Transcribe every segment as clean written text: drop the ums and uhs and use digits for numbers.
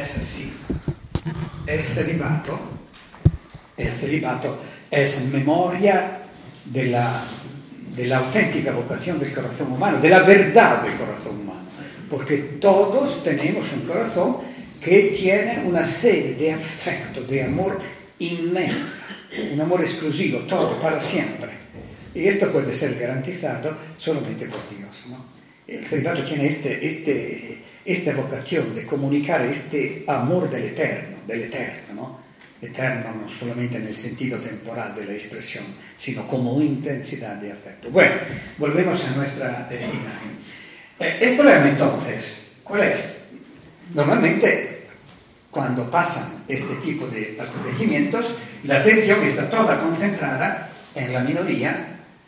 es así. El celibato es memoria de la auténtica vocación del corazón humano, de la verdad del corazón humano, porque todos tenemos un corazón que tiene una serie de afecto, de amor inmensa, un amor exclusivo, todo, para siempre. Y esto puede ser garantizado solamente por Dios, ¿no? El celibato tiene esta vocación de comunicar este amor del eterno, ¿no? Eterno no solamente en el sentido temporal de la expresión, sino como intensidad de afecto. Bueno, volvemos a nuestra imagen. El problema entonces, ¿cuál es? Normalmente, cuando pasan este tipo de acontecimientos, la atención está toda concentrada en la minoría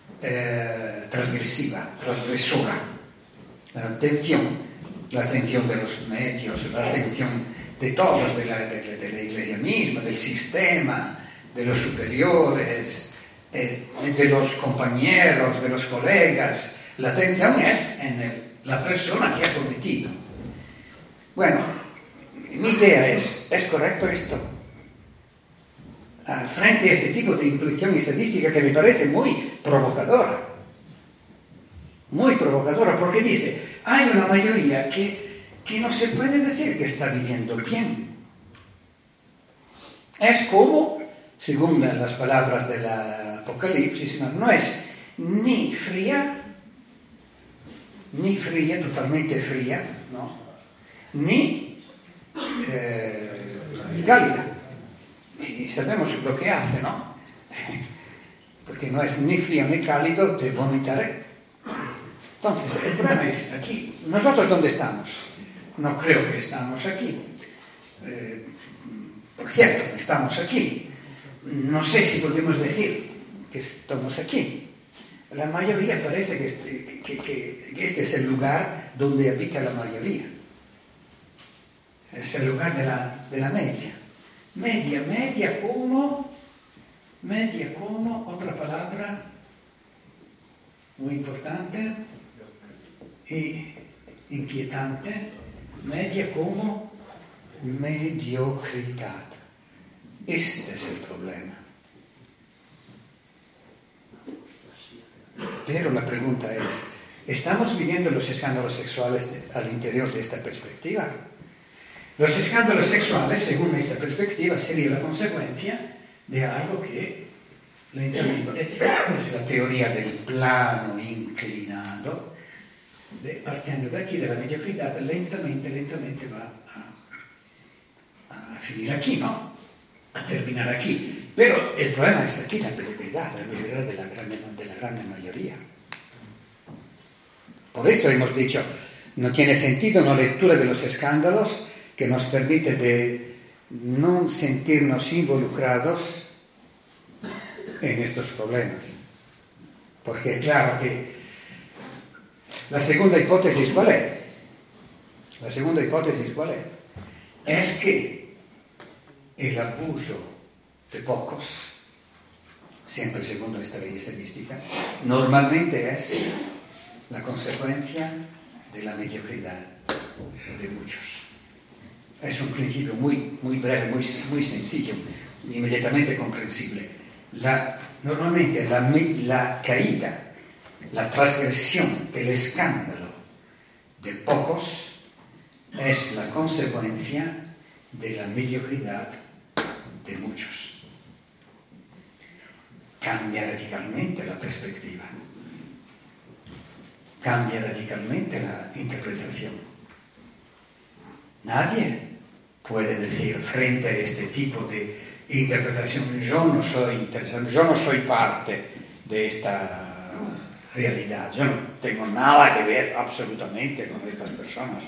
transgresora. La atención de los medios, la atención de todos, de la iglesia misma, del sistema, de los superiores, de los compañeros, de los colegas. La atención es en la persona que ha cometido. Bueno, mi idea es correcto esto? Frente a este tipo de intuición estadística que me parece muy provocadora, porque dice, hay una mayoría que no se puede decir que está viviendo bien. Es como, según las palabras del Apocalipsis, no es ni fría, totalmente fría, ¿no? Ni cálida. Y sabemos lo que hace, ¿no? Porque no es ni frío ni cálido, te vomitaré. Entonces, el problema es aquí. ¿Nosotros dónde estamos? No creo que estamos aquí. Por cierto, estamos aquí. No sé si podemos decir que estamos aquí. La mayoría parece que este es el lugar donde habita la mayoría. Es el lugar de la media. Media como, otra palabra muy importante y inquietante, media como mediocridad. Este es el problema. Pero la pregunta es, ¿estamos viviendo los escándalos sexuales al interior de esta perspectiva? Los escándalos sexuales, según esta perspectiva, sería la consecuencia de algo que lentamente es la teoría del plano inclinado, partiendo de aquí, de la mediocridad, lentamente va a finir aquí, ¿no? A terminar aquí. Pero el problema es aquí la mediocridad de la gran mayoría. Por eso hemos dicho, no tiene sentido una lectura de los escándalos que nos permite de no sentirnos involucrados en estos problemas. Porque claro que la segunda hipótesis, ¿cuál es? Es que el abuso de pocos, siempre según esta ley estadística, normalmente es la consecuencia de la mediocridad de muchos. Es un principio muy breve, muy sencillo, inmediatamente comprensible. Normalmente la caída, la transgresión, el escándalo de pocos es la consecuencia de la mediocridad de muchos. Cambia radicalmente la perspectiva, cambia radicalmente la interpretación. Nadie puede decir frente a este tipo de interpretación, yo no soy interesante, yo no soy parte de esta realidad, yo no tengo nada que ver absolutamente con estas personas.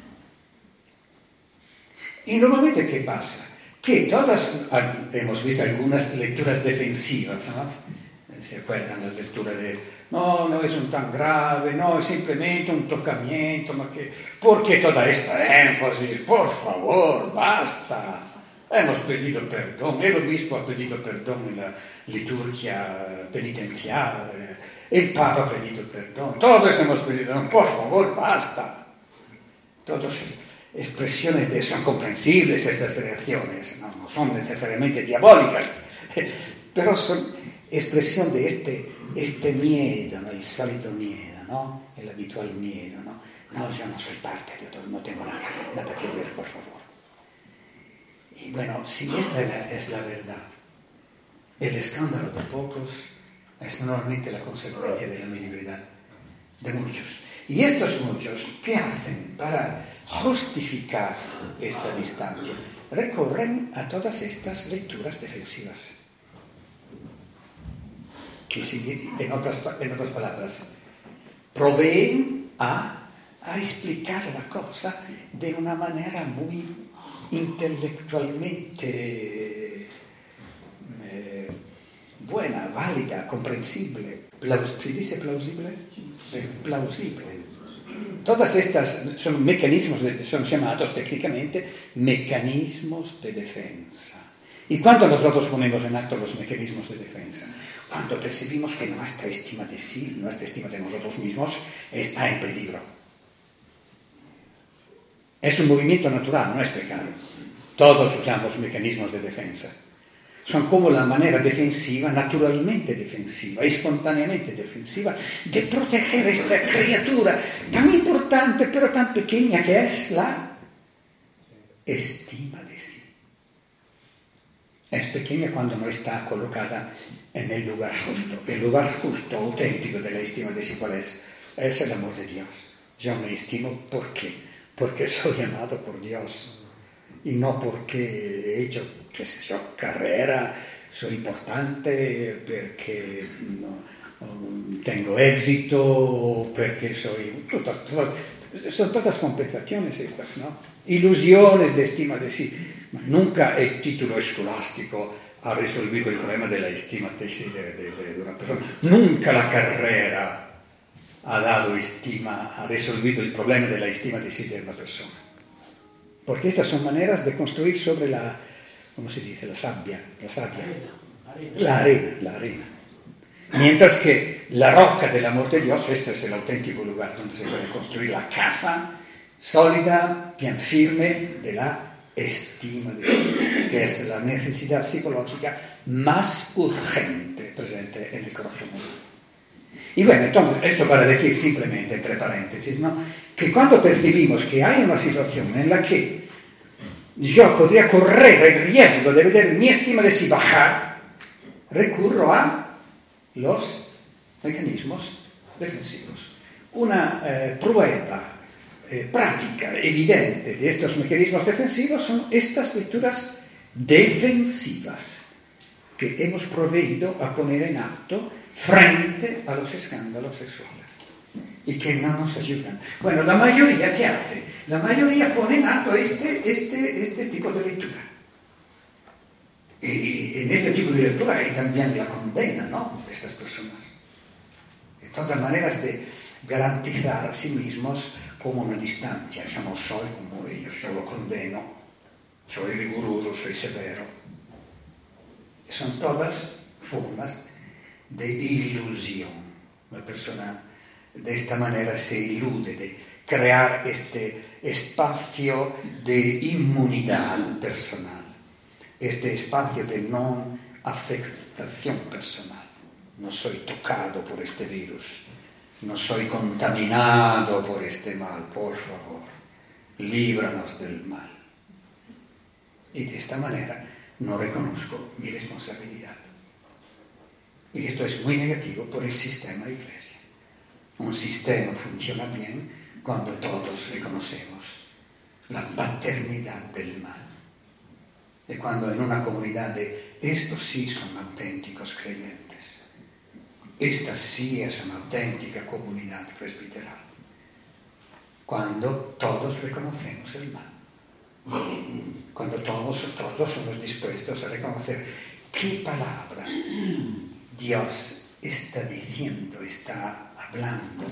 Y normalmente, ¿qué pasa? Que todas, hemos visto algunas lecturas defensivas, ¿no? ¿Se acuerdan la lectura de no es un tan grave, no, es simplemente un tocamiento, ¿por qué toda esta énfasis? Por favor, basta. Hemos pedido perdón, el obispo ha pedido perdón en la liturgia penitencial, el Papa ha pedido perdón, todos hemos pedido perdón, por favor, basta. Todos. son comprensibles estas reacciones, no son necesariamente diabólicas, pero son expresión de este miedo, ¿no? El solito miedo, ¿no? El habitual miedo, ¿no? No, yo no soy parte de todo, no tengo nada que ver, por favor. Y bueno, si esta es la verdad, el escándalo de pocos es normalmente la consecuencia de la mediocridad de muchos. Y estos muchos, ¿qué hacen para justificar esta distancia? Recurren a todas estas lecturas defensivas. Que en otras palabras, proveen a explicar la cosa de una manera muy intelectualmente buena, válida, comprensible. ¿Se dice plausible? Plausible. Todas estas son mecanismos, son llamados técnicamente mecanismos de defensa. ¿Y cuándo nosotros ponemos en acto los mecanismos de defensa? Cuando percibimos que nuestra estima de sí, nuestra estima de nosotros mismos, está en peligro. Es un movimiento natural, no es pecado. Todos usamos mecanismos de defensa. Son como la manera defensiva, naturalmente defensiva, espontáneamente defensiva, de proteger esta criatura tan importante pero tan pequeña que es la estima de sí. Es pequeña cuando no está colocada en el lugar justo. El lugar justo, auténtico de la estima de sí, ¿cuál es? Es el amor de Dios. Yo me estimo, ¿por qué? Porque soy amado por Dios. Y no porque he hecho, qué sé yo, carrera, soy importante, porque tengo éxito, porque soy... son todas compensaciones estas, ¿no? Ilusiones de estima de sí. Nunca el título escolástico ha resolvido el problema de la estima de sí de una persona. Nunca la carrera ha resolvido el problema de la estima de sí de una persona. Porque estas son maneras de construir sobre la, ¿cómo se dice? La sabia. La arena. Mientras que la roca del amor de Dios, este es el auténtico lugar donde se puede construir la casa sólida, bien firme de la estima de sí, que es la necesidad psicológica más urgente presente en el corazón humano. Y bueno, entonces, esto para decir simplemente, entre paréntesis, ¿no? Que cuando percibimos que hay una situación en la que yo podría correr el riesgo de ver mi estima de sí bajar, recurro a los mecanismos defensivos. Una prueba práctica, evidente de estos mecanismos defensivos son estas lecturas defensivas que hemos proveído a poner en acto frente a los escándalos sexuales y que no nos ayudan. Bueno, la mayoría, ¿qué hace? La mayoría pone en acto este tipo de lectura. Y en este tipo de lectura hay también la condena, ¿no?, de estas personas. De todas maneras de garantizar a sí mismos como una distancia. Yo no soy como ellos, yo lo condeno, soy riguroso, soy severo. Son todas formas de ilusión. La persona de esta manera se ilude de crear este espacio de inmunidad personal, este espacio de no afectación personal. No soy tocado por este virus, no soy contaminado por este mal, por favor, líbranos del mal. Y de esta manera no reconozco mi responsabilidad. Y esto es muy negativo por el sistema de iglesia. Un sistema funciona bien cuando todos reconocemos la paternidad del mal. Y cuando en una comunidad de estos sí son auténticos creyentes, esta sí es una auténtica comunidad presbiteral. Cuando todos reconocemos el mal. Cuando todos somos dispuestos a reconocer qué palabra Dios está diciendo, está hablando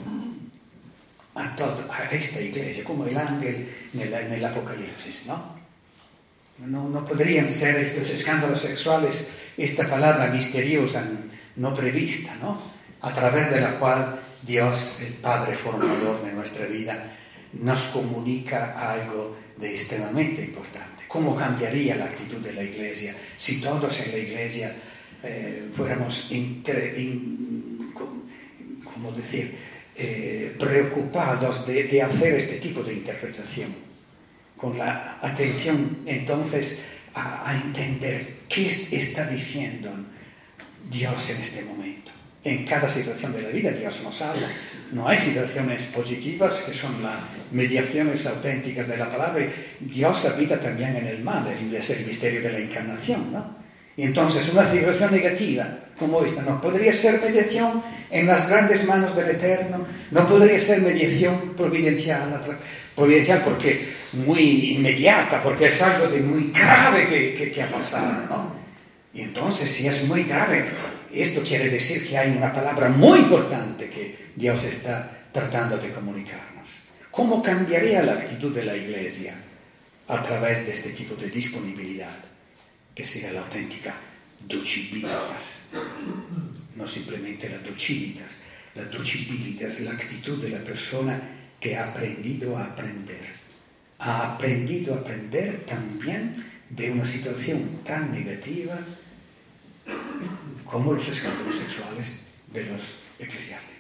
a esta iglesia, como el ángel en el Apocalipsis, ¿no? No podrían ser estos escándalos sexuales esta palabra misteriosa, no prevista, ¿no?, a través de la cual Dios, el Padre formador de nuestra vida, nos comunica algo de extremadamente importante. ¿Cómo cambiaría la actitud de la Iglesia si todos en la Iglesia fuéramos preocupados de hacer este tipo de interpretación? Con la atención entonces a entender qué está diciendo Dios en este momento. En cada situación de la vida Dios nos habla. No hay situaciones positivas que son las mediaciones auténticas de la palabra. Dios habita también en el mal, es el misterio de la encarnación, ¿no? Y entonces una situación negativa como esta no podría ser mediación en las grandes manos del Eterno, no podría ser mediación providencial porque muy inmediata, porque es algo de muy grave que ha pasado, ¿no? Y entonces si es muy grave, esto quiere decir que hay una palabra muy importante que Dios está tratando de comunicarnos. ¿Cómo cambiaría la actitud de la Iglesia a través de este tipo de disponibilidad, que sería la auténtica docilitas? No simplemente la docilitas. La docilidad es la actitud de la persona que ha aprendido a aprender. Ha aprendido a aprender también de una situación tan negativa como los escándalos sexuales de los eclesiásticos.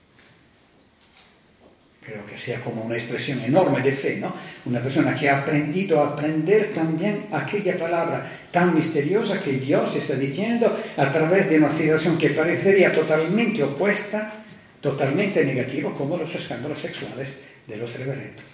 Creo que sea como una expresión enorme de fe, ¿no? Una persona que ha aprendido a aprender también aquella palabra tan misteriosa que Dios está diciendo a través de una situación que parecería totalmente opuesta, totalmente negativa, como los escándalos sexuales de los reverendos.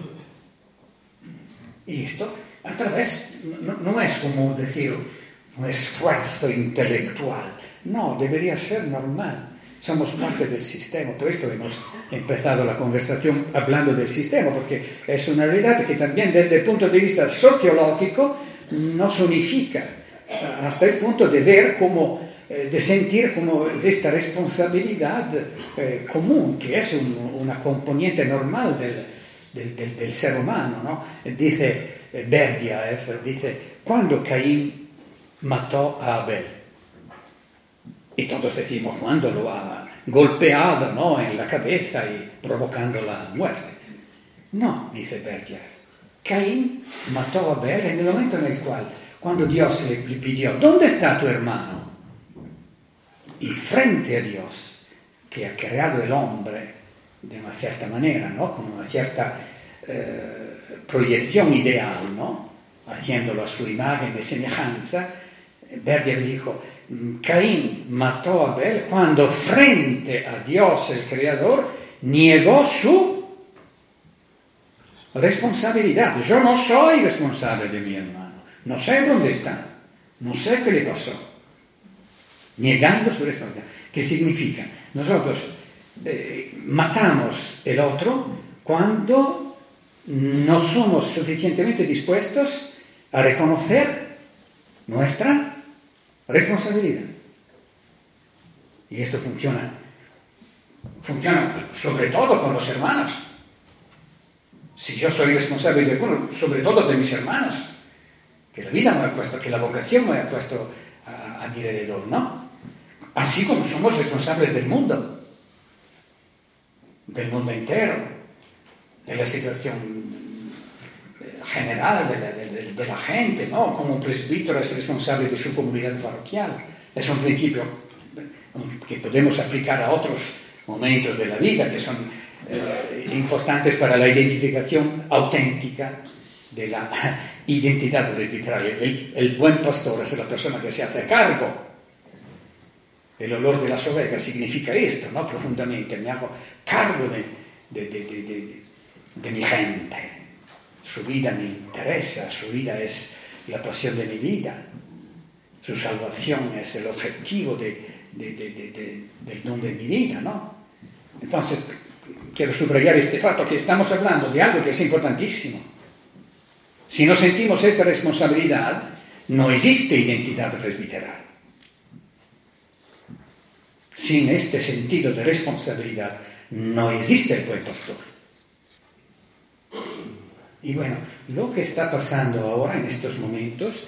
Y esto a través, no es como decir un esfuerzo intelectual, no, debería ser normal. Somos parte del sistema, por esto hemos empezado la conversación hablando del sistema, porque es una realidad que también desde el punto de vista sociológico nos unifica, hasta el punto de ver como, de sentir como esta responsabilidad común, que es una componente normal del ser humano, ¿no? Dice Berdyaev, dice, cuando Caín mató a Abel, y todos decimos, cuando lo ha golpeado, ¿no?, en la cabeza y provocando la muerte. No, dice Berdyaev, Caín mató a Abel en el momento en el cual, cuando Dios le pidió, ¿dónde está tu hermano? Y frente a Dios, que ha creado el hombre de una cierta manera, ¿no?, con una cierta proyección ideal, ¿no?, haciéndolo a su imagen y semejanza, Berdyaev dijo, Caín mató a Abel cuando frente a Dios el Creador negó su responsabilidad. Yo no soy responsable de mi hermano, no sé dónde está, no sé qué le pasó. Negando su responsabilidad. ¿Qué significa? Nosotros matamos el otro cuando no somos suficientemente dispuestos a reconocer nuestra responsabilidad. Y esto funciona sobre todo con los hermanos. Si yo soy responsable de alguno, sobre todo de mis hermanos, que la vida me ha puesto, que la vocación me ha puesto a mi alrededor, ¿no? Así como somos responsables del mundo entero, de la situación general de la gente, ¿no? Como un presbítero es responsable de su comunidad parroquial. Es un principio que podemos aplicar a otros momentos de la vida que son importantes para la identificación auténtica de la identidad presbiteral. El buen pastor es la persona que se hace cargo. El olor de las ovejas significa esto, ¿no? Profundamente. Me hago cargo de mi gente. Su vida me interesa, su vida es la pasión de mi vida. Su salvación es el objetivo del don de mi vida, ¿no? Entonces, quiero subrayar este fato, que estamos hablando de algo que es importantísimo. Si no sentimos esa responsabilidad, no existe identidad presbiteral. Sin este sentido de responsabilidad, no existe el buen pastor. Y bueno, lo que está pasando ahora en estos momentos,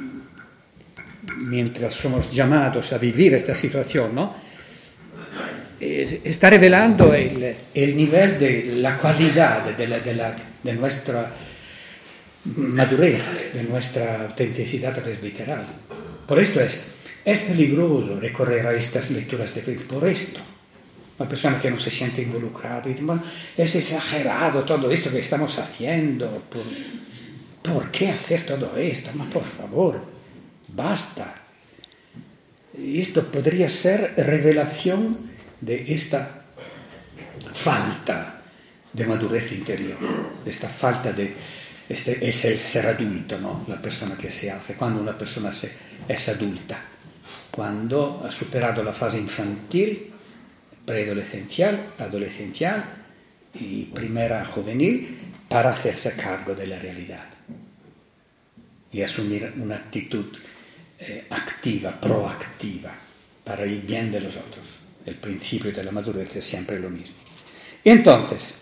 mientras somos llamados a vivir esta situación, ¿no?, está revelando el nivel de la calidad de nuestra madurez, de nuestra autenticidad presbiteral. Por esto es peligroso recorrer a estas lecturas de fe, por esto. Una persona que no se siente involucrada dice, bueno, es exagerado todo esto que estamos haciendo, ¿por qué hacer todo esto? Ma por favor, basta. Esto podría ser revelación de esta falta de madurez interior, de esta falta de... es el ser adulto, ¿no? La persona que se hace, cuando una persona es adulta, cuando ha superado la fase infantil, preadolescencial, adolescencial y primera juvenil, para hacerse cargo de la realidad y asumir una actitud activa, proactiva, para el bien de los otros. El principio de la madurez es siempre lo mismo. Y entonces,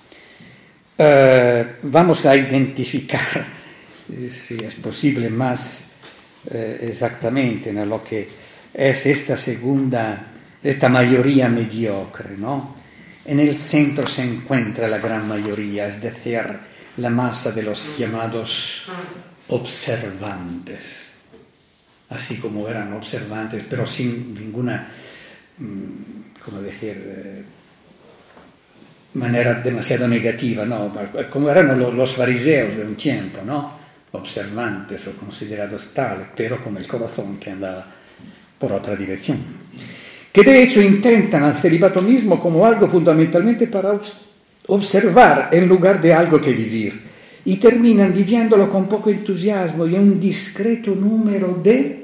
vamos a identificar, si es posible, más exactamente, ¿no?, lo que es esta mayoría mediocre, ¿no? En el centro se encuentra la gran mayoría, es decir, la masa de los llamados observantes, así como eran observantes, pero sin ninguna, ¿cómo decir?, manera demasiado negativa, ¿no? Como eran los fariseos de un tiempo, ¿no? Observantes o considerados tales, pero con el corazón que andaba por otra dirección. Que de hecho intentan al celibato mismo como algo fundamentalmente para observar en lugar de algo que vivir, y terminan viviéndolo con poco entusiasmo y un discreto número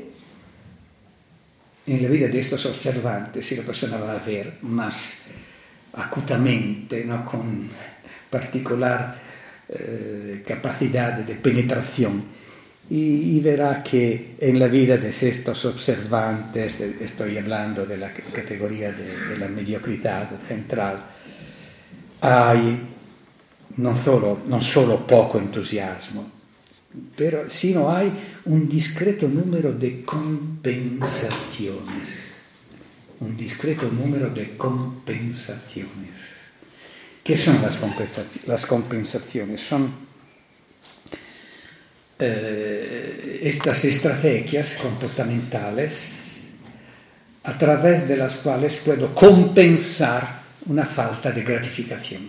en la vida de estos observantes, si la persona va a ver más acutamente, ¿no?, con particular capacidad de penetración, y verá que en la vida de estos observantes, estoy hablando de la categoría de la mediocridad central, hay no solo poco entusiasmo, pero sino hay un discreto número de compensaciones. Un discreto número de compensaciones. ¿Qué son las compensaciones? Son estas estrategias comportamentales a través de las cuales puedo compensar una falta de gratificación.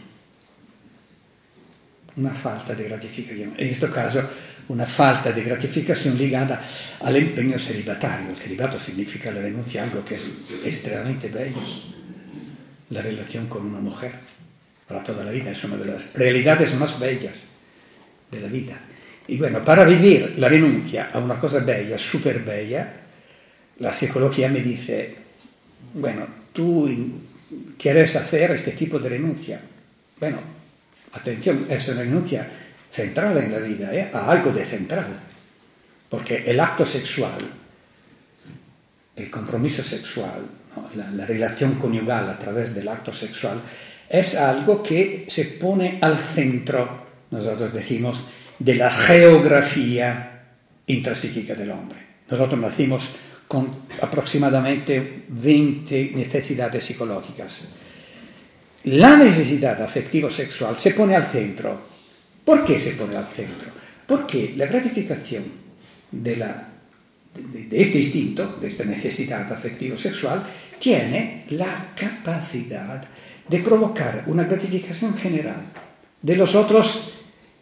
Una falta de gratificación. En este caso, una falta de gratificación ligada al empeño celibatario. El celibato significa la renuncia a algo que es extremadamente bello. La relación con una mujer para toda la vida es una de las realidades más bellas de la vida. Y bueno, para vivir la renuncia a una cosa bella, súper bella, la psicología me dice, bueno, tú quieres hacer este tipo de renuncia. Bueno, atención, es una renuncia central en la vida, a algo de central. Porque el acto sexual, el compromiso sexual, ¿no?, la relación conyugal a través del acto sexual, es algo que se pone al centro, nosotros decimos, de la geografía intrapsíquica del hombre. Nosotros nacimos con aproximadamente 20 necesidades psicológicas. La necesidad afectivo-sexual se pone al centro. ¿Por qué se pone al centro? Porque la gratificación de este instinto, de esta necesidad afectivo-sexual, tiene la capacidad de provocar una gratificación general de los otros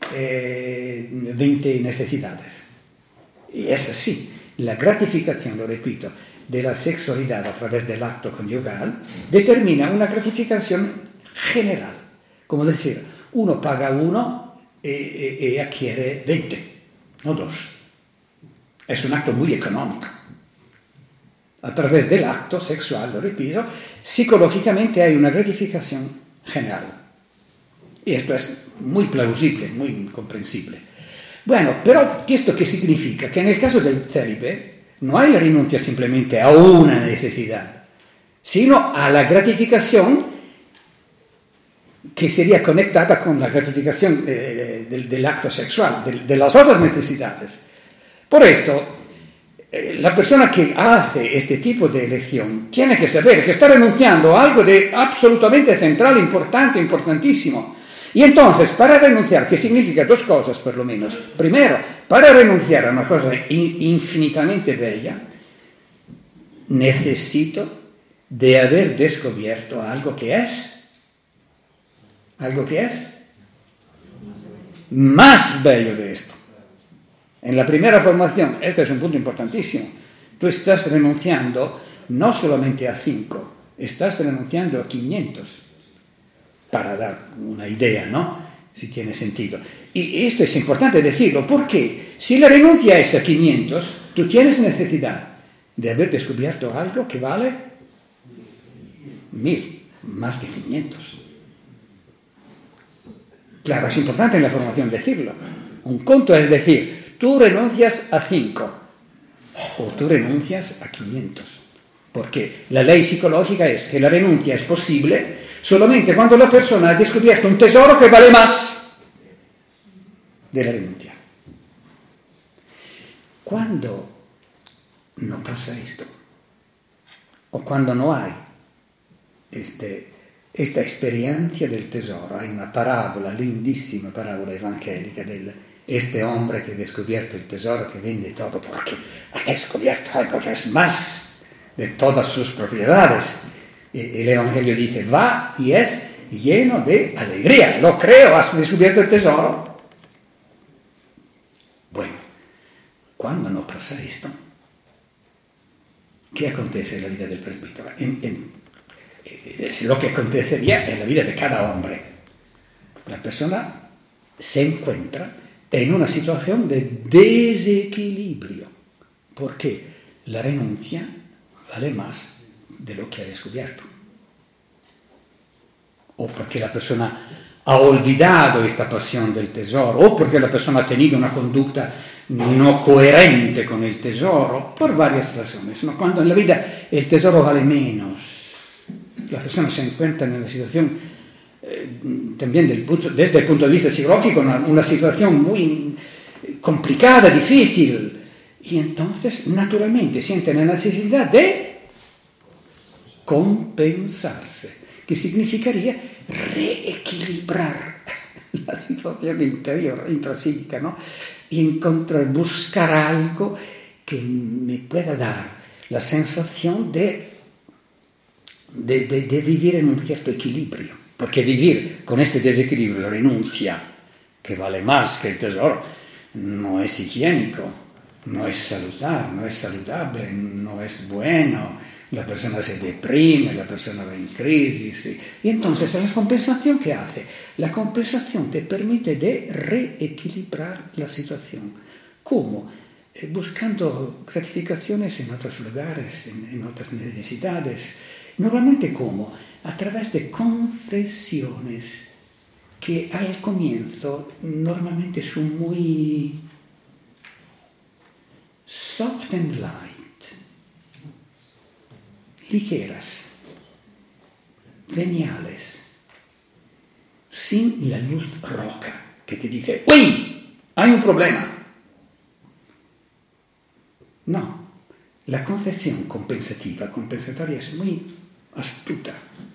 20 necesidades. Y es así, la gratificación, lo repito, de la sexualidad a través del acto conyugal determina una gratificación general. Como decir, uno paga 1 y adquiere 20, no 2. Es un acto muy económico. A través del acto sexual, lo repito, psicológicamente hay una gratificación general. Y esto es muy plausible, muy comprensible. Bueno, pero ¿esto qué significa? Que en el caso del célibe no hay la renuncia simplemente a una necesidad, sino a la gratificación que sería conectada con la gratificación del acto sexual, de las otras necesidades. Por esto, la persona que hace este tipo de elección tiene que saber que está renunciando a algo de absolutamente central, importante, importantísimo. Y entonces, para renunciar, que significa dos cosas por lo menos. Primero, para renunciar a una cosa infinitamente bella, necesito de haber descubierto algo que es más bello de esto. En la primera formación, este es un punto importantísimo, tú estás renunciando no solamente a 5, estás renunciando a 500, para dar una idea, ¿no? Si tiene sentido. Y esto es importante decirlo, porque si la renuncia es a 500, tú tienes necesidad de haber descubierto algo que vale 1000, más que 500. Claro, es importante en la formación decirlo. Un conto es decir, tú renuncias a 5 o tú renuncias a 500. Porque la ley psicológica es que la renuncia es posible solamente cuando la persona ha descubierto un tesoro que vale más de la renuncia. Cuando no pasa esto, o cuando no hay esta experiencia del tesoro, hay una parábola, lindísima parábola evangélica de este hombre que ha descubierto el tesoro, que vende todo porque ha descubierto algo que es más de todas sus propiedades. El Evangelio dice, va y es lleno de alegría. Lo creo, has descubierto el tesoro. Bueno, cuando no pasa esto, ¿qué acontece en la vida del presbítero? Es lo que acontecería en la vida de cada hombre. La persona se encuentra en una situación de desequilibrio, porque la renuncia vale más de lo que ha descubierto. O porque la persona ha olvidado esta pasión del tesoro, o porque la persona ha tenido una conducta no coherente con el tesoro, por varias razones. ¿No? Cuando en la vida el tesoro vale menos, la persona se encuentra en una situación, también desde el punto de vista psicológico, una situación muy complicada, difícil, y entonces naturalmente siente la necesidad de compensarse, que significaría reequilibrar la situación interior, intrapsíquica, ¿no? Y buscar algo que me pueda dar la sensación de vivir en un cierto equilibrio, porque vivir con este desequilibrio, la renuncia, que vale más que el tesoro, no es higiénico, no es saludable, no es bueno. La persona se deprime, la persona va en crisis. Y entonces, ¿la compensación qué hace? La compensación te permite de reequilibrar la situación. ¿Cómo? Buscando gratificaciones en otros lugares, en otras necesidades. Normalmente, ¿cómo? A través de concesiones que al comienzo normalmente son muy soft and light. Ligeras, veniales, sin la luz roja que te dice, ¡uy! Hay un problema. No, la concepción compensatoria es muy astuta.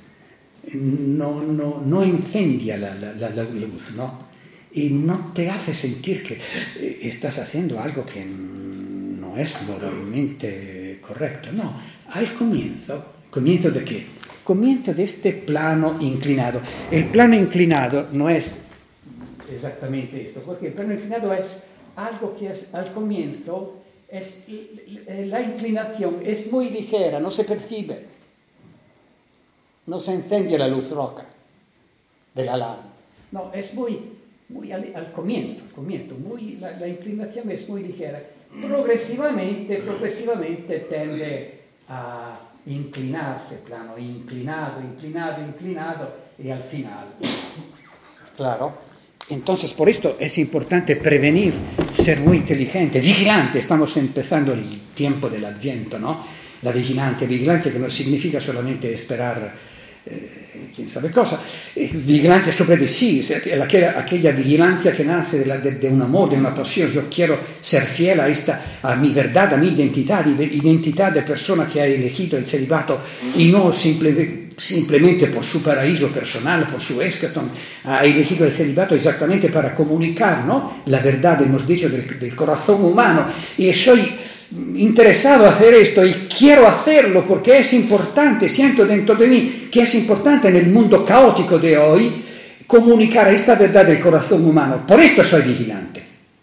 No incendia la luz, ¿no? Y no te hace sentir que estás haciendo algo que no es moralmente correcto, no. Al ¿comienzo de qué? Comienzo de este plano inclinado. El plano inclinado no es exactamente esto, porque el plano inclinado es algo que es al comienzo, la inclinación es muy ligera, no se percibe, no se enciende la luz roja de la alarma. No, es muy al comienzo, la inclinación es muy ligera. Progresivamente tende a inclinarse, plano inclinado, y al final. Claro. Entonces, por esto es importante prevenir, ser muy inteligente, vigilante. Estamos empezando el tiempo del Adviento, ¿no? Vigilante que no significa solamente esperar quién sabe cosa. Vigilancia sobre de sí, aquella vigilancia que nace de un amor, de una pasión. Yo quiero ser fiel a mi verdad, a mi identidad de persona que ha elegido el celibato y no simplemente por su paraíso personal, por su eschaton. Ha elegido el celibato exactamente para comunicar, ¿no?, la verdad, hemos dicho, del corazón humano. Y soy interesado a hacer esto y quiero hacerlo porque es importante, siento dentro de mí que es importante en el mundo caótico de hoy comunicar esta verdad del corazón humano. Por esto soy vigilante,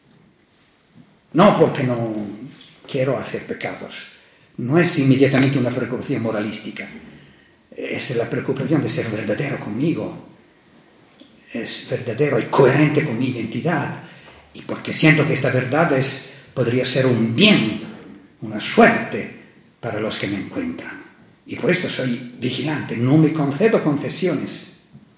no porque no quiero hacer pecados. No es inmediatamente una preocupación moralística, es la preocupación de ser verdadero conmigo, es verdadero y coherente con mi identidad, y porque siento que esta verdad podría ser un bien, una suerte para los que me encuentran. Y por esto soy vigilante, no me concedo concesiones.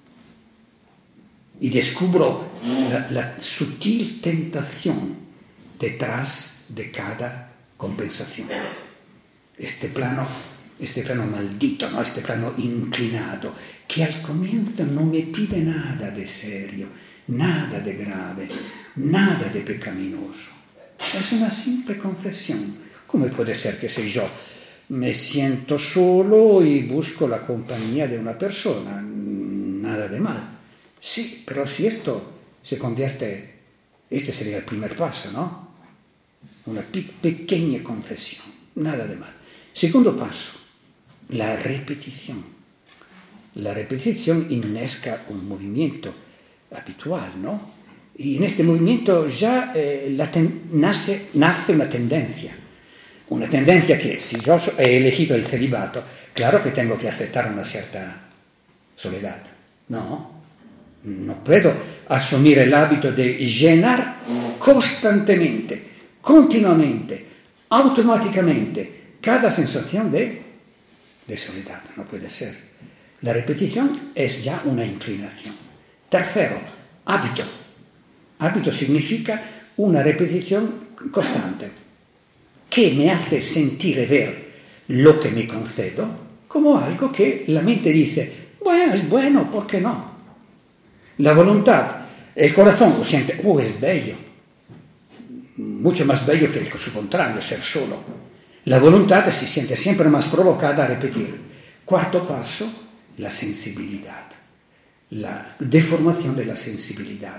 Y descubro la sutil tentación detrás de cada compensación. Este plano maldito, ¿no?, este plano inclinado, que al comienzo no me pide nada de serio, nada de grave, nada de pecaminoso. Es una simple confesión. ¿Cómo puede ser que si yo me siento solo y busco la compañía de una persona? Nada de mal. Sí, pero si esto se convierte, este sería el primer paso, ¿no? Una pequeña confesión, nada de mal. Segundo paso, la repetición. La repetición innesca un movimiento habitual, ¿no? Y en este movimiento ya nace una tendencia. Una tendencia que, si yo he elegido el celibato, claro que tengo que aceptar una cierta soledad. No puedo asumir el hábito de llenar constantemente, continuamente, automáticamente, cada sensación de soledad. No puede ser. La repetición es ya una inclinación. Tercero, hábito. Hábito significa una repetición constante, que me hace sentir y ver lo que me concedo como algo que la mente dice, bueno, es bueno, ¿por qué no? La voluntad, el corazón lo siente, es bello, mucho más bello que su contrario, ser solo. La voluntad se siente siempre más provocada a repetir. Cuarto paso, la sensibilidad, la deformación de la sensibilidad,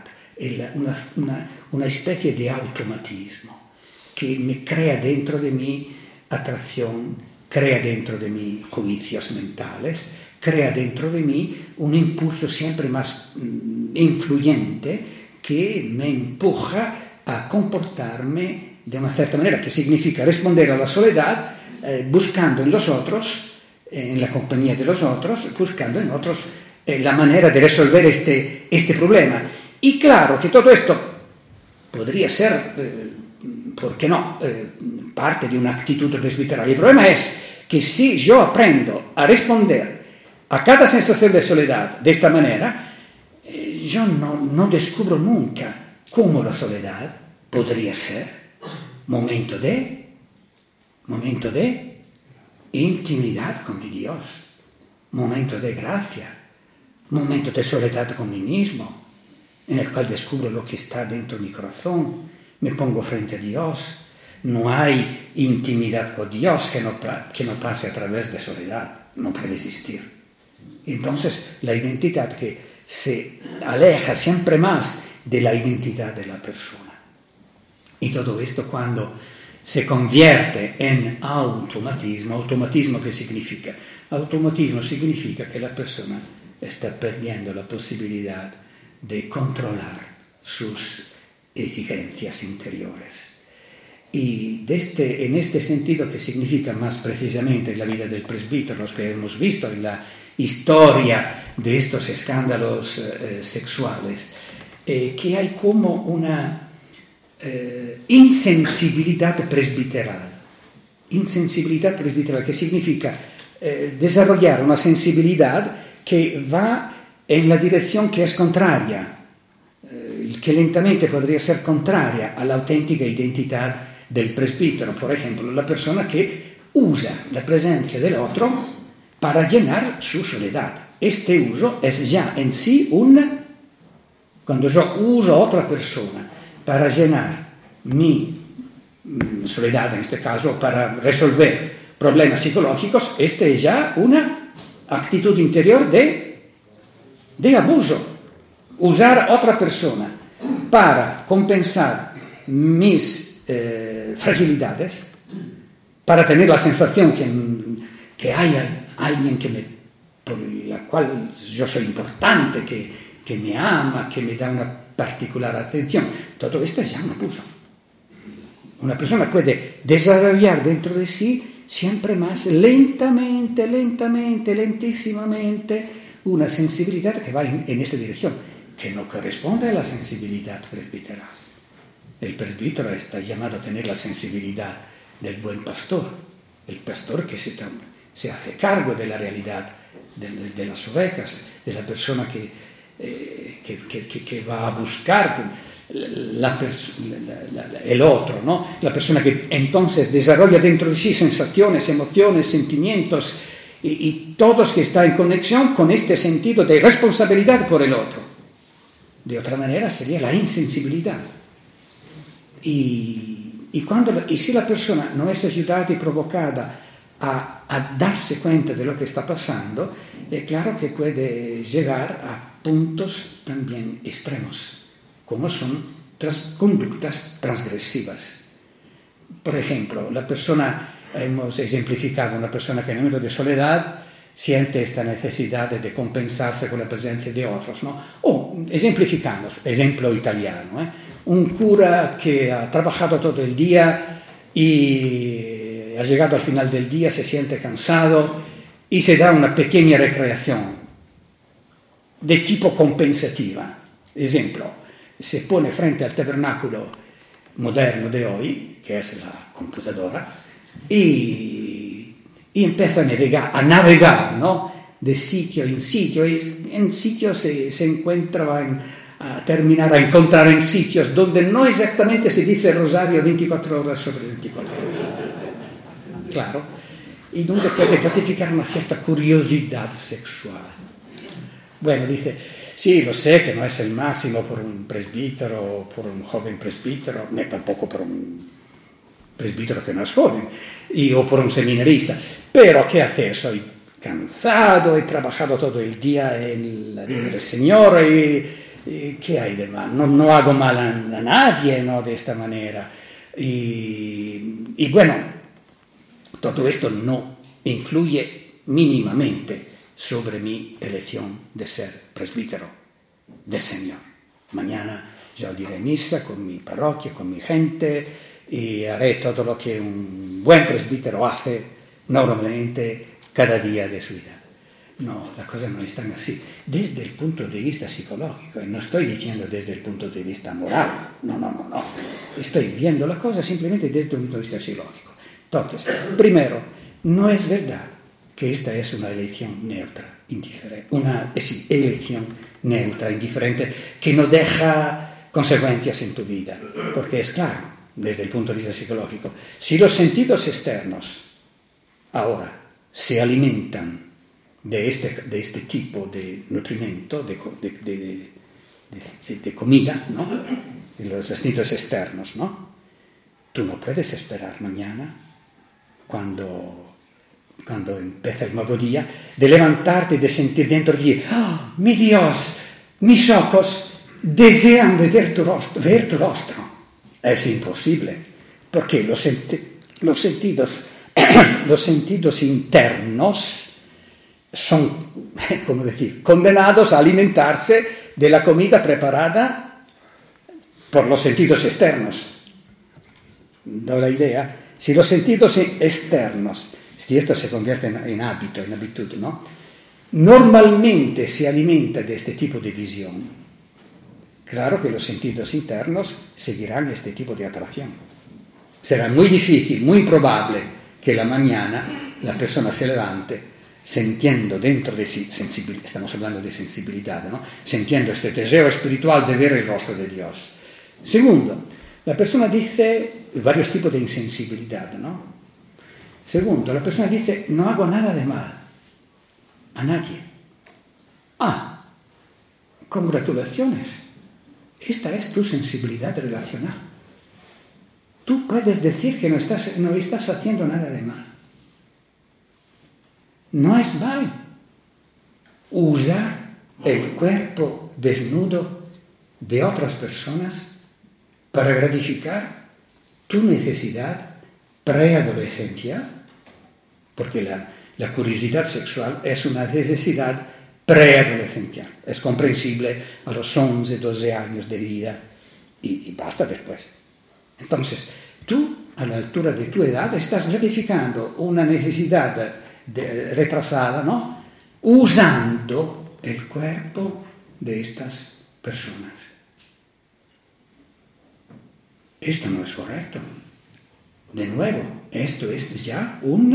una especie de automatismo que me crea dentro de mí atracción, crea dentro de mí juicios mentales, crea dentro de mí un impulso siempre más influyente que me empuja a comportarme de una cierta manera, que significa responder a la soledad buscando en los otros, en la compañía de los otros, buscando en otros la manera de resolver este problema. Y claro que todo esto podría ser, ¿por qué no?, parte de una actitud presbiteral. El problema es que si yo aprendo a responder a cada sensación de soledad de esta manera, yo no descubro nunca cómo la soledad podría ser momento de intimidad con mi Dios, momento de gracia, momento de soledad con mí mismo, en el cual descubro lo que está dentro de mi corazón, me pongo frente a Dios. No hay intimidad con Dios que no pase a través de soledad, no puede existir. Entonces, la identidad que se aleja siempre más de la identidad de la persona. Y todo esto cuando se convierte en automatismo. ¿Automatismo qué significa? Automatismo significa que la persona está perdiendo la posibilidad de controlar sus exigencias interiores. Y en este sentido, que significa más precisamente en la vida del presbítero, los que hemos visto en la historia de estos escándalos sexuales, que hay como una insensibilidad presbiteral. Insensibilidad presbiteral, que significa desarrollar una sensibilidad que va en la dirección que es contraria, que lentamente podría ser contraria a la auténtica identidad del presbítero. Por ejemplo, la persona que usa la presencia del otro para llenar su soledad. este uso es ya en sí cuando yo uso a otra persona para llenar mi soledad, en este caso, para resolver problemas psicológicos, este es ya una actitud interior de abuso. Usar a otra persona para compensar mis fragilidades, para tener la sensación que hay alguien por la cual yo soy importante, que me ama, que me da una particular atención. Todo esto es ya un abuso. Una persona puede desarrollar dentro de sí siempre más lentísimamente, una sensibilidad que va en esta dirección, que no corresponde a la sensibilidad presbiteral. El presbítero está llamado a tener la sensibilidad del buen pastor, el pastor que se hace cargo de la realidad de las ovejas, de la persona que va a buscar el otro, ¿no? La persona que entonces desarrolla dentro de sí sensaciones, emociones, sentimientos y todos que están en conexión con este sentido de responsabilidad por el otro. De otra manera sería la insensibilidad. Y si la persona no es ayudada y provocada a darse cuenta de lo que está pasando, es claro que puede llegar a puntos también extremos, como son conductas transgresivas. Por ejemplo, hemos exemplificado una persona que en un momento de soledad siente esta necesidad de compensarse con la presencia de otros, ¿no? O ejemplificamos, ejemplo italiano, un cura que ha trabajado todo el día y ha llegado al final del día, se siente cansado y se da una pequeña recreación de tipo compensativa. Ejemplo, se pone frente al tabernáculo moderno de hoy, que es la computadora, y empieza a navegar, ¿no? De sitio en sitio, y en sitios se encuentra a terminar a encontrar en sitios donde no exactamente se dice el rosario 24 horas sobre 24 horas. Claro, y donde puede gratificar una cierta curiosidad sexual. Bueno, dice, sí, lo sé que no es el máximo por un presbítero, por un joven presbítero, ni tampoco por un presbítero que no es joven, o por un seminarista, pero ¿qué hacer? Soy cansado, he trabajado todo el día en la viña del Señor y ¿qué hay de mal? No hago mal a nadie, ¿no? De esta manera. Y bueno, todo esto no influye mínimamente sobre mi elección de ser presbítero del Señor. Mañana yo diré misa con mi parroquia, con mi gente, y haré todo lo que un buen presbítero hace normalmente cada día de su vida. No, las cosas no están así. Desde el punto de vista psicológico, y no estoy diciendo desde el punto de vista moral, no. Estoy viendo la cosa simplemente desde el punto de vista psicológico. Entonces, primero, no es verdad que esta es una elección neutra, indiferente, elección neutra, indiferente, que no deja consecuencias en tu vida, porque es claro, desde el punto de vista psicológico, si los sentidos externos ahora se alimentan de este tipo de nutrimento, de comida, ¿no? De los sentidos externos, ¿no? Tú no puedes esperar mañana, cuando empieza el nuevo día, de levantarte y de sentir dentro de ti, ¡oh, mi Dios! Mis ojos desean ver tu rostro. Es imposible, porque los sentidos internos son, ¿cómo decir?, condenados a alimentarse de la comida preparada por los sentidos externos. ¿Da la idea? Si los sentidos externos, si esto se convierte en hábito, en habitud, ¿no?, normalmente se alimenta de este tipo de visión, claro que los sentidos internos seguirán este tipo de atracción. Será muy difícil, muy probable que la mañana la persona se levante sintiendo dentro de sí sensibilidad, estamos hablando de sensibilidad, ¿no?, sintiendo este deseo espiritual de ver el rostro de Dios. Segundo, la persona dice varios tipos de insensibilidad, ¿no? Segundo, la persona dice, no hago nada de mal a nadie. Congratulaciones. Esta es tu sensibilidad relacional. Tú puedes decir que no estás haciendo nada de mal. No es mal usar el cuerpo desnudo de otras personas para gratificar tu necesidad preadolescencial, porque la curiosidad sexual es una necesidad preadolescencial. Es comprensible a los 11, 12 años de vida y basta después. Entonces, tú, a la altura de tu edad, estás gratificando una necesidad retrasada, ¿no? Usando el cuerpo de estas personas. Esto no es correcto. De nuevo, esto es ya un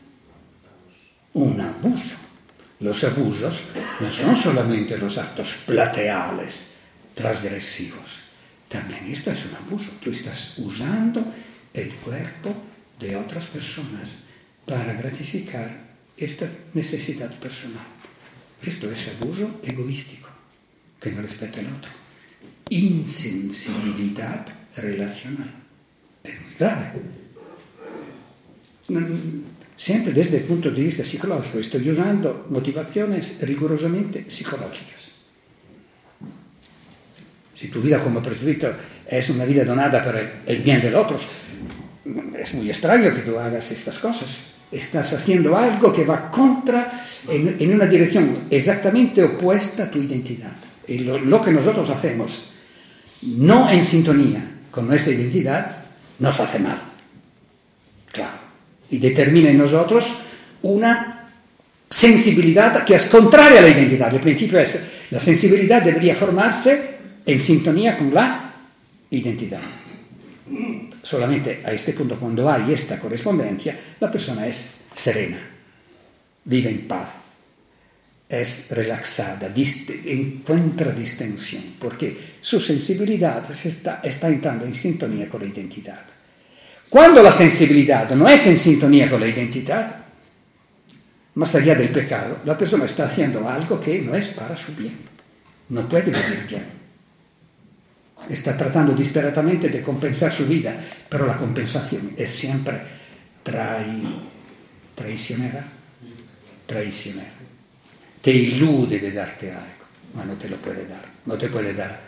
abuso. Los abusos no son solamente los actos plateales, transgresivos. También esto es un abuso. Tú estás usando el cuerpo de otras personas para gratificar esta necesidad personal. Esto es abuso egoístico, que no respeta al otro. Insensibilidad relacional. Es muy grave. Siempre desde el punto de vista psicológico, estoy usando motivaciones rigurosamente psicológicas. Si tu vida como presbítero es una vida donada para el bien de los otros, es muy extraño que tú hagas estas cosas. Estás haciendo algo que va en una dirección exactamente opuesta a tu identidad. Y lo que nosotros hacemos, no en sintonía con nuestra identidad, nos hace mal. Claro. Y determina en nosotros una sensibilidad que es contraria a la identidad. El principio es, la sensibilidad debería formarse en sintonía con la identidad. Solamente a este punto, cuando hay esta correspondencia, la persona es serena, vive en paz, es relaxada, encuentra distensión, porque su sensibilidad está entrando en sintonía con la identidad. Cuando la sensibilidad no es en sintonía con la identidad, más allá del pecado, la persona está haciendo algo que no es para su bien. No puede vivir bien. Está tratando disperatamente de compensar su vida, pero la compensación es siempre traicionera. Te ilude de darte algo, ma no te lo puede dar. No te puede dar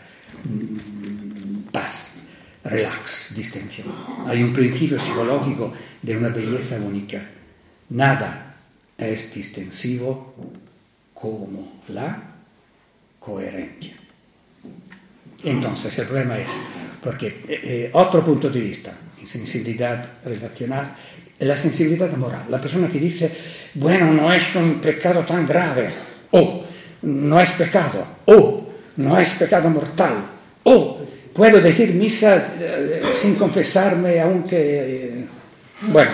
paz. Relax, distensión. Hay un principio psicológico de una belleza única. Nada es distensivo como la coherencia. Entonces, el problema es, porque otro punto de vista, insensibilidad relacional, la sensibilidad moral. La persona que dice, bueno, no es un pecado tan grave, o no es pecado, o no es pecado mortal, o puedo decir misa sin confesarme, aunque... Bueno,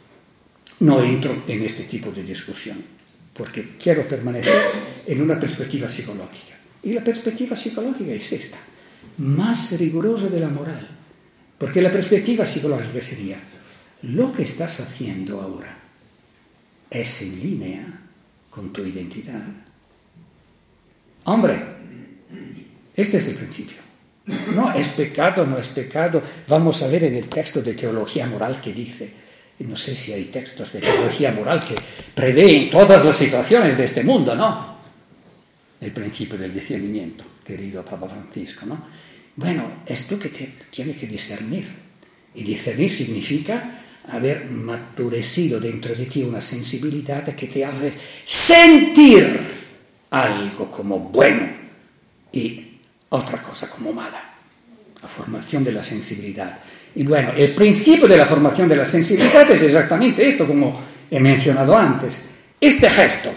no entro en este tipo de discusión, porque quiero permanecer en una perspectiva psicológica. Y la perspectiva psicológica es esta, más rigurosa de la moral. Porque la perspectiva psicológica sería, lo que estás haciendo ahora es en línea con tu identidad. Hombre, este es el principio. No es pecado, no es pecado. Vamos a ver en el texto de teología moral que dice, no sé si hay textos de teología moral que prevén todas las situaciones de este mundo, ¿no? El principio del discernimiento, querido Papa Francisco, ¿no? Bueno, es tú que tienes que discernir. Y discernir significa haber madurecido dentro de ti una sensibilidad que te hace sentir algo como bueno y otra cosa como mala. La formación de la sensibilidad. Y bueno, el principio de la formación de la sensibilidad es exactamente esto, como he mencionado antes. Este gesto,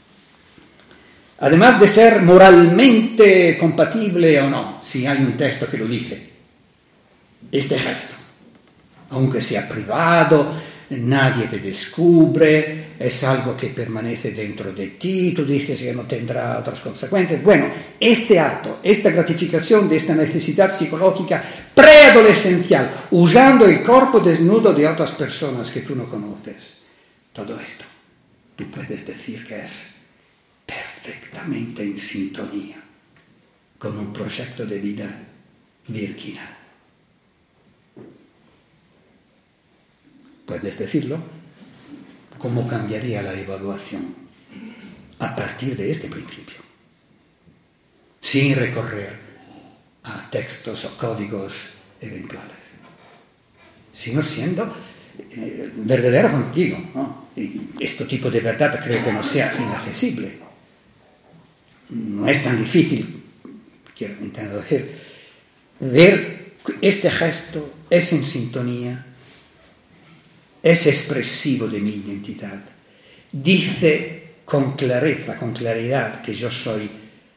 además de ser moralmente compatible o no, si hay un texto que lo dice, este gesto, aunque sea privado, nadie te descubre, es algo que permanece dentro de ti, tú dices que no tendrá otras consecuencias. Bueno, este acto, esta gratificación de esta necesidad psicológica preadolescencial, usando el cuerpo desnudo de otras personas que tú no conoces, todo esto, tú puedes decir que es perfecto. perfectamente en sintonía con un proyecto de vida virginal. ¿Puedes decirlo? ¿Cómo cambiaría la evaluación a partir de este principio? Sin recorrer a textos o códigos eventuales, sino siendo verdadero contigo, ¿no? Y este tipo de verdad creo que no sea inaccesible. No es tan difícil, intento decir, ver este gesto es en sintonía, es expresivo de mi identidad, dice con clareza, con claridad que yo soy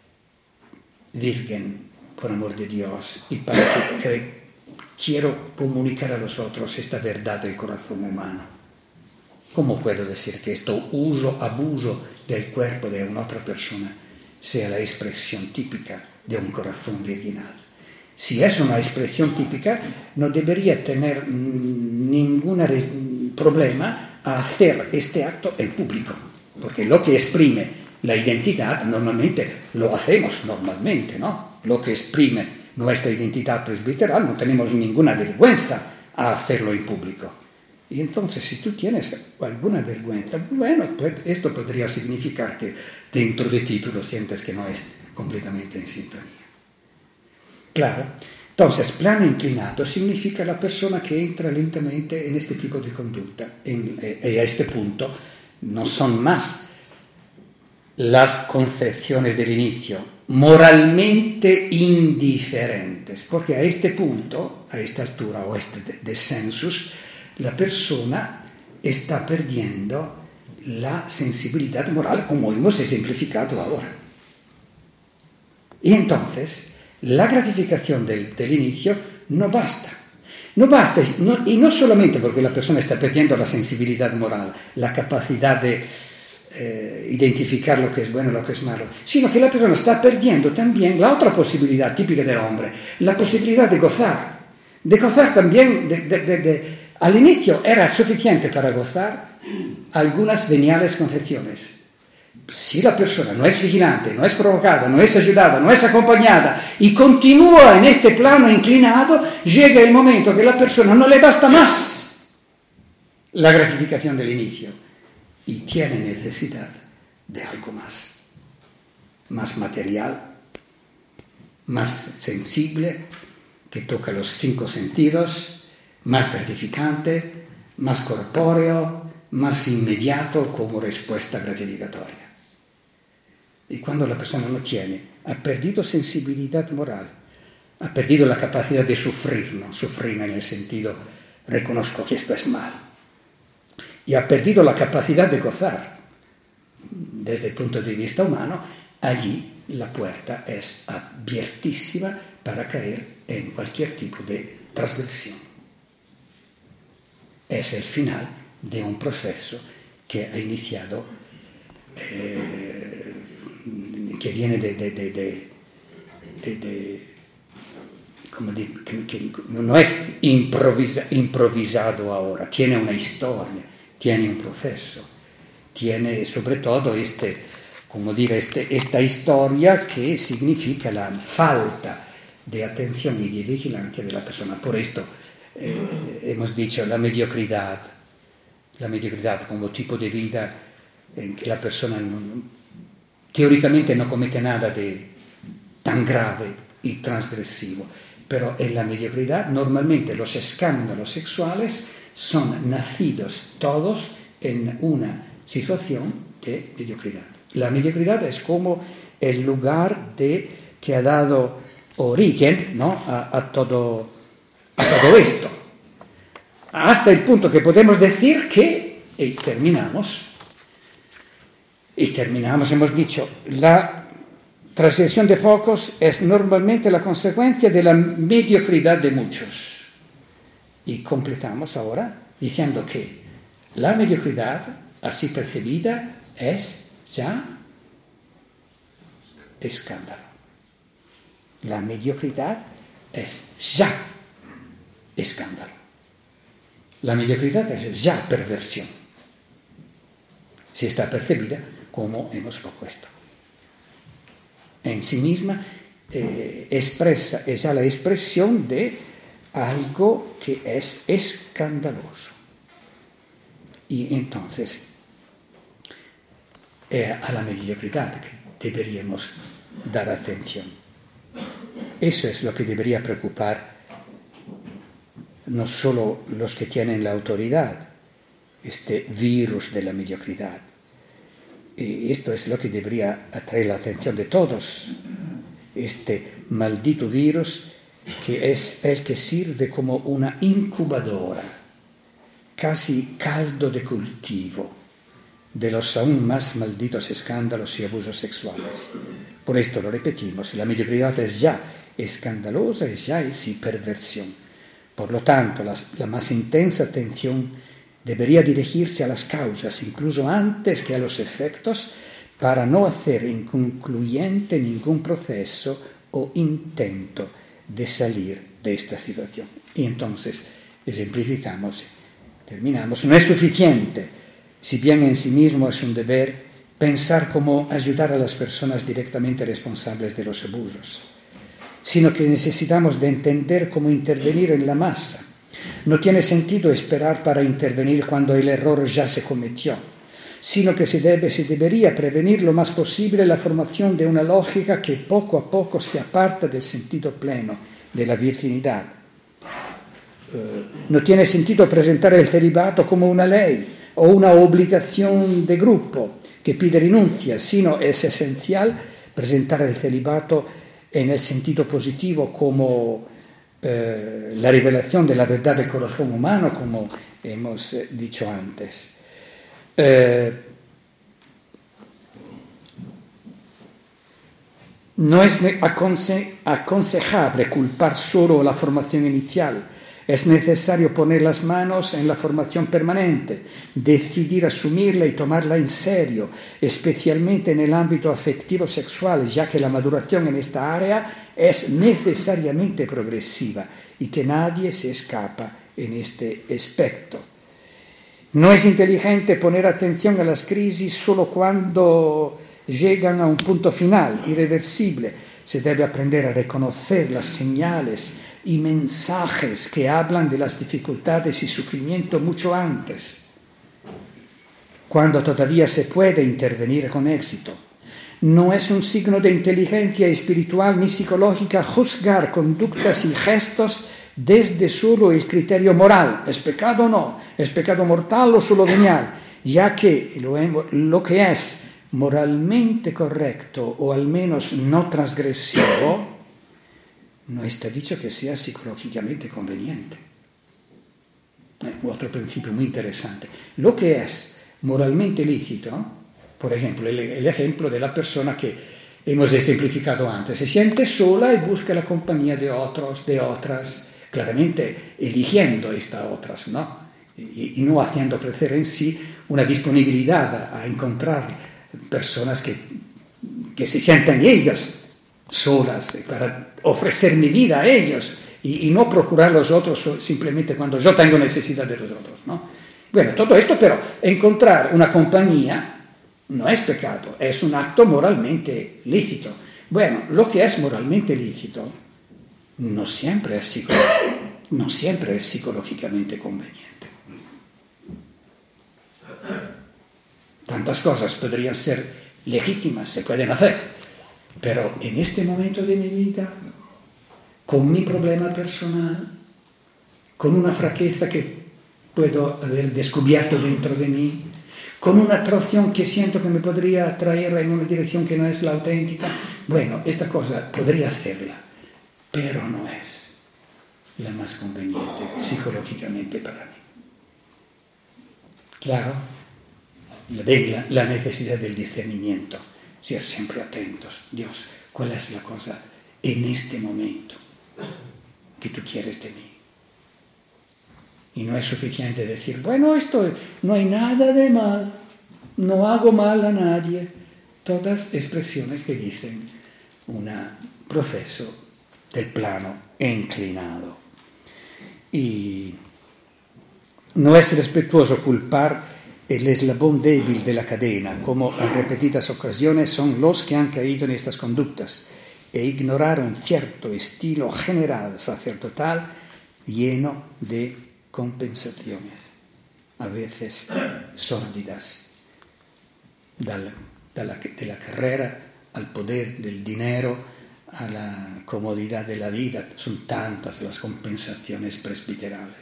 virgen por amor de Dios y para que quiero comunicar a los otros esta verdad del corazón humano. ¿Cómo puedo decir que esto abuso del cuerpo de una otra persona sea la expresión típica de un corazón virginal? Si es una expresión típica, no debería tener ningún problema a hacer este acto en público, porque lo que exprime la identidad normalmente lo hacemos normalmente, ¿no? Lo que exprime nuestra identidad presbiteral no tenemos ninguna vergüenza a hacerlo en público. Y entonces, si tú tienes alguna vergüenza, bueno, pues esto podría significar que dentro de ti tú lo sientes que no es completamente en sintonía. Claro, entonces plano inclinado significa la persona que entra lentamente en este tipo de conducta. Y a este punto no son más las concepciones del inicio moralmente indiferentes, porque a este punto, a esta altura o este descensus, la persona está perdiendo la sensibilidad moral como hemos ejemplificado ahora. Y entonces la gratificación del inicio no basta. Y no solamente porque la persona está perdiendo la sensibilidad moral, la capacidad de identificar lo que es bueno y lo que es malo, sino que la persona está perdiendo también la otra posibilidad típica del hombre, la posibilidad de gozar. De gozar también, al inicio era suficiente para gozar algunas veniales concepciones. Si la persona no es vigilante, no es provocada, no es ayudada, no es acompañada y continúa en este plano inclinado, llega el momento que la persona no le basta más la gratificación del inicio y tiene necesidad de algo más material, más sensible, que toca los 5 sentidos, más gratificante, más corpóreo, más inmediato como respuesta gratificatoria. Y cuando la persona no tiene, ha perdido sensibilidad moral, ha perdido la capacidad de sufrir, ¿no? Sufrir en el sentido, reconozco que esto es mal. Y ha perdido la capacidad de gozar. Desde el punto de vista humano, allí la puerta es abiertísima para caer en cualquier tipo de transgresión. Es el final de un proceso que ha iniciado, que viene que no es improvisado ahora, tiene una historia, tiene un proceso, tiene sobre todo esta historia que significa la falta de atención y de vigilancia de la persona. Por esto hemos dicho la mediocridad como tipo de vida en que la persona teóricamente no comete nada de tan grave y transgresivo, pero en la mediocridad normalmente los escándalos sexuales son nacidos todos en una situación de mediocridad. La mediocridad es como el lugar que ha dado origen, ¿no? a todo esto, hasta el punto que podemos decir que, y terminamos, hemos dicho, la transgresión de pocos es normalmente la consecuencia de la mediocridad de muchos. Y completamos ahora diciendo que la mediocridad, así percibida, es ya escándalo. La mediocridad es ya escándalo. La mediocridad es ya perversión, si está percibida como hemos propuesto. en sí misma expresa, es ya la expresión de algo que es escandaloso. Y entonces a la mediocridad que deberíamos dar atención. Eso es lo que debería preocupar no solo los que tienen la autoridad, este virus de la mediocridad. Y esto es lo que debería atraer la atención de todos. Este maldito virus que es el que sirve como una incubadora, casi caldo de cultivo de los aún más malditos escándalos y abusos sexuales. Por esto lo repetimos, la mediocridad es ya escandalosa, es ya sí perversión. Por lo tanto, la más intensa atención debería dirigirse a las causas, incluso antes que a los efectos, para no hacer inconcluyente ningún proceso o intento de salir de esta situación. Y entonces, ejemplificamos, terminamos, no es suficiente, si bien en sí mismo es un deber, pensar cómo ayudar a las personas directamente responsables de los abusos, sino que necesitamos de entender cómo intervenir en la masa. No tiene sentido esperar para intervenir cuando el error ya se cometió, sino que se debería prevenir lo más posible la formación de una lógica que poco a poco se aparta del sentido pleno de la virginidad. No tiene sentido presentar el celibato como una ley o una obligación de grupo que pide renuncia, sino es esencial presentar el celibato en el sentido positivo como la revelación de la verdad del corazón humano, como hemos dicho antes. No es aconsejable culpar solo la formación inicial. Es necesario poner las manos en la formación permanente, decidir asumirla y tomarla en serio, especialmente en el ámbito afectivo-sexual, ya que la maduración en esta área es necesariamente progresiva y que nadie se escapa en este aspecto. No es inteligente poner atención a las crisis solo cuando llegan a un punto final, irreversible. Se debe aprender a reconocer las señales y mensajes que hablan de las dificultades y sufrimiento mucho antes, cuando todavía se puede intervenir con éxito. No es un signo de inteligencia espiritual ni psicológica juzgar conductas y gestos desde solo el criterio moral. ¿Es pecado o no? ¿Es pecado mortal o solo venial? Ya que lo que es moralmente correcto o al menos no transgresivo, no está dicho que sea psicológicamente conveniente. Otro principio muy interesante. Lo que es moralmente lícito, por ejemplo, el ejemplo de la persona que hemos ejemplificado antes, se siente sola y busca la compañía de otros, de otras, claramente eligiendo estas otras, ¿no? Y no haciendo crecer en sí una disponibilidad a encontrar personas que se sientan ellas solas para ofrecer mi vida a ellos y no procurar los otros simplemente cuando yo tengo necesidad de los otros, ¿no? Bueno, todo esto, pero encontrar una compañía no es pecado, es un acto moralmente lícito. Bueno, lo que es moralmente lícito no siempre es psicológicamente conveniente. Tantas cosas podrían ser legítimas, se pueden hacer, pero en este momento de mi vida, con mi problema personal, con una fraqueza que puedo haber descubierto dentro de mí, con una atracción que siento que me podría atraer en una dirección que no es la auténtica, bueno, esta cosa podría hacerla, pero no es la más conveniente psicológicamente para mí. Claro, la necesidad del discernimiento, ser siempre atentos. Dios, ¿cuál es la cosa en este momento que tú quieres de mí? Y no es suficiente decir, bueno, esto no hay nada de mal, no hago mal a nadie. Todas expresiones que dicen un proceso del plano inclinado. Y no es respetuoso culpar el eslabón débil de la cadena, como en repetidas ocasiones son los que han caído en estas conductas e ignoraron cierto estilo general sacerdotal lleno de compensaciones, a veces sórdidas, de la carrera al poder del dinero, a la comodidad de la vida. Son tantas las compensaciones presbiterales.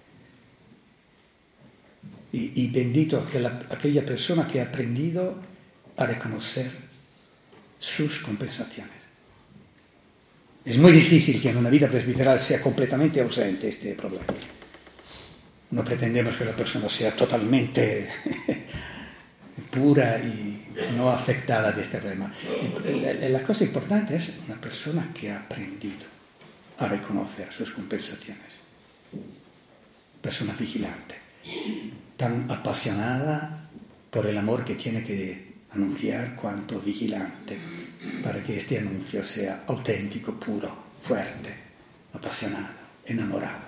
Y bendito aquella persona que ha aprendido a reconocer sus compensaciones. Es muy difícil que en una vida presbiteral sea completamente ausente este problema. No pretendemos que la persona sea totalmente pura y no afectada de este problema. La cosa importante es una persona que ha aprendido a reconocer sus compensaciones. Persona vigilante, tan apasionada por el amor que tiene que anunciar cuanto vigilante, para que este anuncio sea auténtico, puro, fuerte, apasionado, enamorado.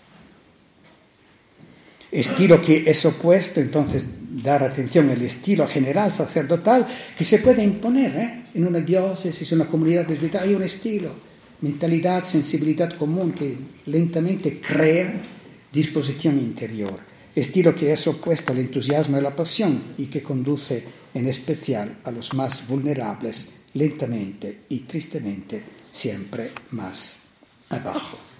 Estilo que es opuesto, entonces, dar atención al estilo general sacerdotal que se puede imponer en una diócesis, en una comunidad presbiteral. Hay un estilo, mentalidad, sensibilidad común que lentamente crea disposición interior. Estilo que es opuesto al entusiasmo y la pasión y que conduce en especial a los más vulnerables lentamente y tristemente siempre más abajo.